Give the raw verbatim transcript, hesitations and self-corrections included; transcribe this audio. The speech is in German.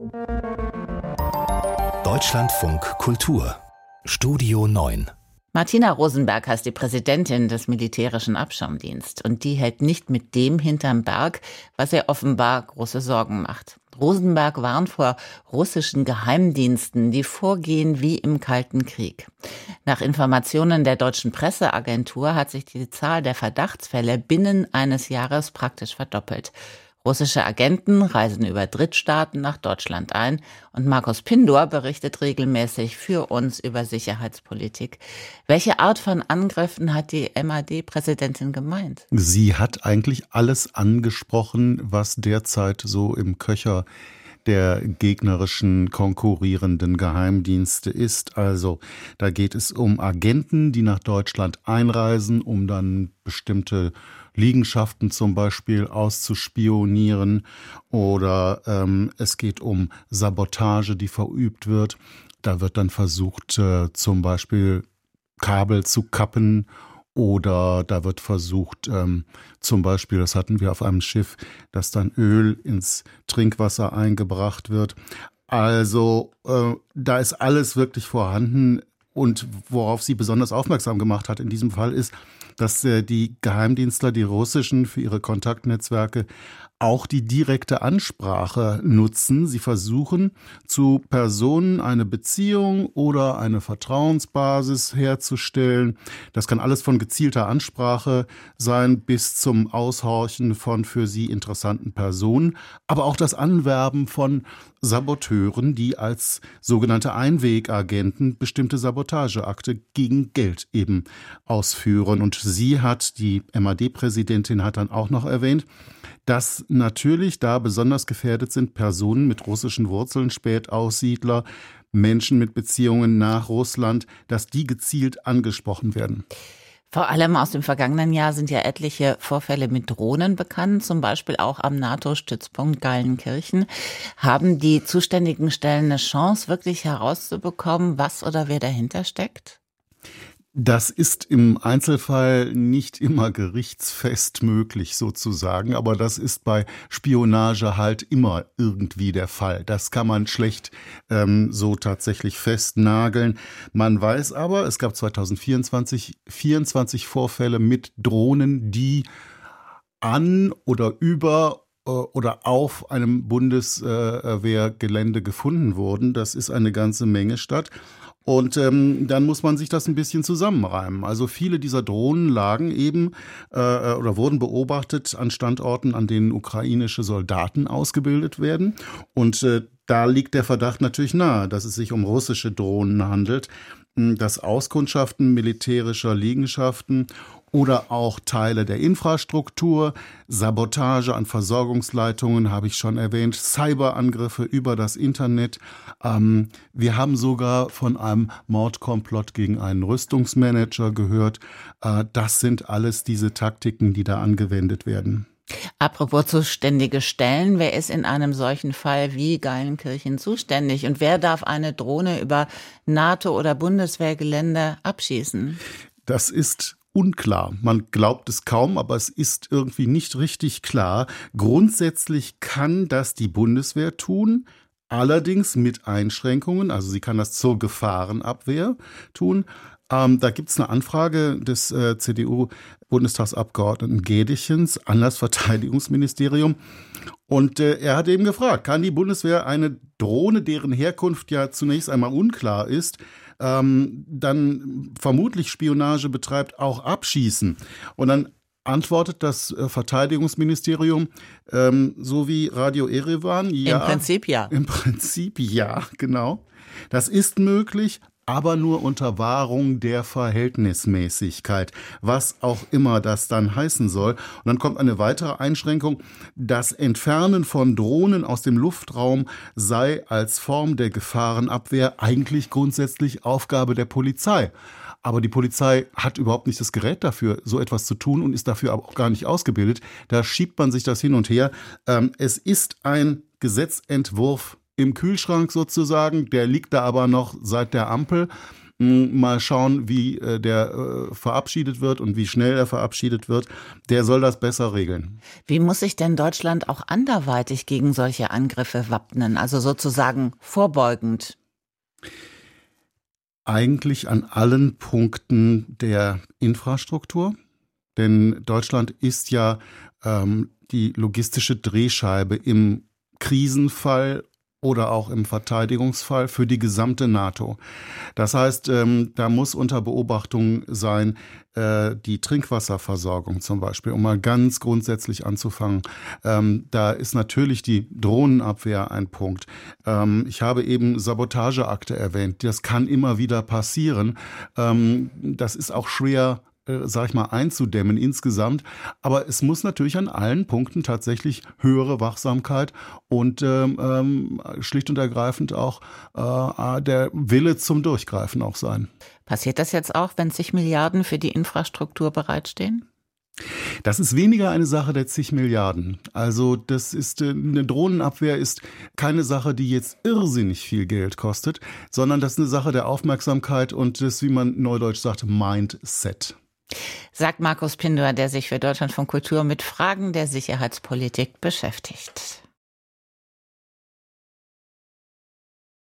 Deutschlandfunk Kultur Studio neun. Martina Rosenberg heißt die Präsidentin des militärischen Abschirmdienst und die hält nicht mit dem hinterm Berg, was ihr offenbar große Sorgen macht. Rosenberg warnt vor russischen Geheimdiensten, die vorgehen wie im Kalten Krieg. Nach Informationen der deutschen Presseagentur hat sich die Zahl der Verdachtsfälle binnen eines Jahres praktisch verdoppelt. Russische Agenten reisen über Drittstaaten nach Deutschland ein und Markus Pindor berichtet regelmäßig für uns über Sicherheitspolitik. Welche Art von Angriffen hat die M A D-Präsidentin gemeint? Sie hat eigentlich alles angesprochen, was derzeit so im Köcher der gegnerischen konkurrierenden Geheimdienste ist. Also da geht es um Agenten, die nach Deutschland einreisen, um dann bestimmte Liegenschaften zum Beispiel auszuspionieren, oder ähm, es geht um Sabotage, die verübt wird. Da wird dann versucht, äh, zum Beispiel Kabel zu kappen, oder da wird versucht, ähm, zum Beispiel, das hatten wir auf einem Schiff, dass dann Öl ins Trinkwasser eingebracht wird. Also äh, da ist alles wirklich vorhanden. Und worauf sie besonders aufmerksam gemacht hat in diesem Fall ist, dass äh, die Geheimdienstler, die russischen, für ihre Kontaktnetzwerke auch die direkte Ansprache nutzen. Sie versuchen, zu Personen eine Beziehung oder eine Vertrauensbasis herzustellen. Das kann alles von gezielter Ansprache sein bis zum Aushorchen von für sie interessanten Personen, aber auch das Anwerben von Saboteuren, die als sogenannte Einwegagenten bestimmte Sabotageakte gegen Geld eben ausführen. Und sie hat, die M A D-Präsidentin hat dann auch noch erwähnt, dass natürlich da besonders gefährdet sind Personen mit russischen Wurzeln, Spätaussiedler, Menschen mit Beziehungen nach Russland, dass die gezielt angesprochen werden. Vor allem aus dem vergangenen Jahr sind ja etliche Vorfälle mit Drohnen bekannt, zum Beispiel auch am NATO-Stützpunkt Geilenkirchen. Haben die zuständigen Stellen eine Chance, wirklich herauszubekommen, was oder wer dahinter steckt? Das ist im Einzelfall nicht immer gerichtsfest möglich sozusagen, aber das ist bei Spionage halt immer irgendwie der Fall. Das kann man schlecht ähm, so tatsächlich festnageln. Man weiß aber, es gab zweitausendvierundzwanzig vierundzwanzig Vorfälle mit Drohnen, die an oder über oder auf einem Bundeswehrgelände gefunden wurden. Das ist eine ganze Menge statt. Und ähm, dann muss man sich das ein bisschen zusammenreimen. Also viele dieser Drohnen lagen eben äh, oder wurden beobachtet an Standorten, an denen ukrainische Soldaten ausgebildet werden. Und äh, da liegt der Verdacht natürlich nahe, dass es sich um russische Drohnen handelt, dass Auskundschaften militärischer Liegenschaften oder auch Teile der Infrastruktur, Sabotage an Versorgungsleitungen, habe ich schon erwähnt, Cyberangriffe über das Internet. Ähm, wir haben sogar von einem Mordkomplott gegen einen Rüstungsmanager gehört. Äh, das sind alles diese Taktiken, die da angewendet werden. Apropos zuständige Stellen, wer ist in einem solchen Fall wie Geilenkirchen zuständig und wer darf eine Drohne über NATO- oder Bundeswehrgelände abschießen? Das ist unklar. Man glaubt es kaum, aber es ist irgendwie nicht richtig klar. Grundsätzlich kann das die Bundeswehr tun, allerdings mit Einschränkungen. Also sie kann das zur Gefahrenabwehr tun. Ähm, da gibt es eine Anfrage des äh, C D U-Bundestagsabgeordneten Gedichens an das Verteidigungsministerium. Und äh, er hat eben gefragt, kann die Bundeswehr eine Drohne, deren Herkunft ja zunächst einmal unklar ist, ähm, dann vermutlich Spionage betreibt, auch abschießen? Und dann antwortet das äh, Verteidigungsministerium, ähm, so wie Radio Erevan, ja. Im Prinzip ja. Im Prinzip ja, genau. Das ist möglich, aber nur unter Wahrung der Verhältnismäßigkeit, was auch immer das dann heißen soll. Und dann kommt eine weitere Einschränkung: Das Entfernen von Drohnen aus dem Luftraum sei als Form der Gefahrenabwehr eigentlich grundsätzlich Aufgabe der Polizei. Aber die Polizei hat überhaupt nicht das Gerät dafür, so etwas zu tun, und ist dafür aber auch gar nicht ausgebildet. Da schiebt man sich das hin und her. Ähm, es ist ein Gesetzentwurf im Kühlschrank sozusagen, der liegt da aber noch seit der Ampel. mal schauen, wie äh, der äh, verabschiedet wird und wie schnell er verabschiedet wird, der soll das besser regeln. Wie muss sich denn Deutschland auch anderweitig gegen solche Angriffe wappnen, also sozusagen vorbeugend? Eigentlich an allen Punkten der Infrastruktur, denn Deutschland ist ja ähm, die logistische Drehscheibe im Krisenfall oder auch im Verteidigungsfall für die gesamte NATO. Das heißt, ähm, da muss unter Beobachtung sein, äh, die Trinkwasserversorgung zum Beispiel, um mal ganz grundsätzlich anzufangen. Ähm, da ist natürlich die Drohnenabwehr ein Punkt. Ähm, ich habe eben Sabotageakte erwähnt. Das kann immer wieder passieren. Ähm, das ist auch schwer, Äh, sag ich mal, einzudämmen insgesamt. Aber es muss natürlich an allen Punkten tatsächlich höhere Wachsamkeit und ähm, ähm, schlicht und ergreifend auch äh, der Wille zum Durchgreifen auch sein. Passiert das jetzt auch, wenn zig Milliarden für die Infrastruktur bereitstehen? Das ist weniger eine Sache der zig Milliarden. Also das ist, eine Drohnenabwehr ist keine Sache, die jetzt irrsinnig viel Geld kostet, sondern das ist eine Sache der Aufmerksamkeit und des, wie man neudeutsch sagt, Mindset. Sagt Markus Pindor, der sich für Deutschlandfunk Kultur mit Fragen der Sicherheitspolitik beschäftigt.